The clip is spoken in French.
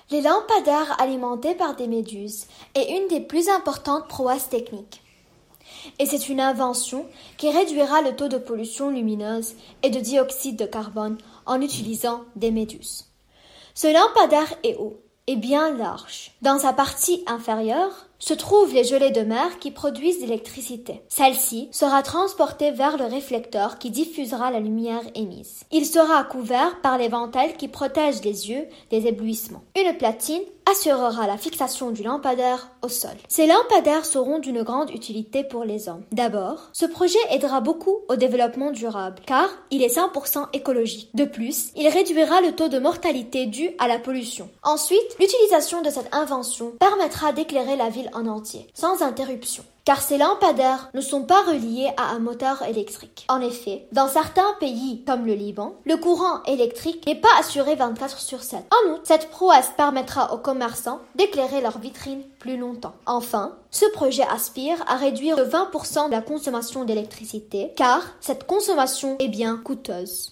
Les lampadaires alimentés par des méduses est une des plus importantes prouesses techniques. Et c'est une invention qui réduira le taux de pollution lumineuse et de dioxyde de carbone en utilisant des méduses. Ce lampadaire est haut et bien large. Dans sa partie inférieure se trouvent les gelées de mer qui produisent l'électricité. Celle-ci sera transportée vers le réflecteur qui diffusera la lumière émise. Il sera couvert par l'éventail qui protège les yeux des éblouissements. Une platine assurera la fixation du lampadaire au sol. Ces lampadaires seront d'une grande utilité pour les hommes. D'abord, ce projet aidera beaucoup au développement durable, car il est 100% écologique. De plus, il réduira le taux de mortalité dû à la pollution. Ensuite, l'utilisation de cette invention permettra d'éclairer la ville en entier, sans interruption, car ces lampadaires ne sont pas reliés à un moteur électrique. En effet, dans certains pays, comme le Liban, le courant électrique n'est pas assuré 24/7. En outre, cette prouesse permettra aux commerçants d'éclairer leurs vitrines plus longtemps. Enfin, ce projet aspire à réduire de 20% la consommation d'électricité, car cette consommation est bien coûteuse.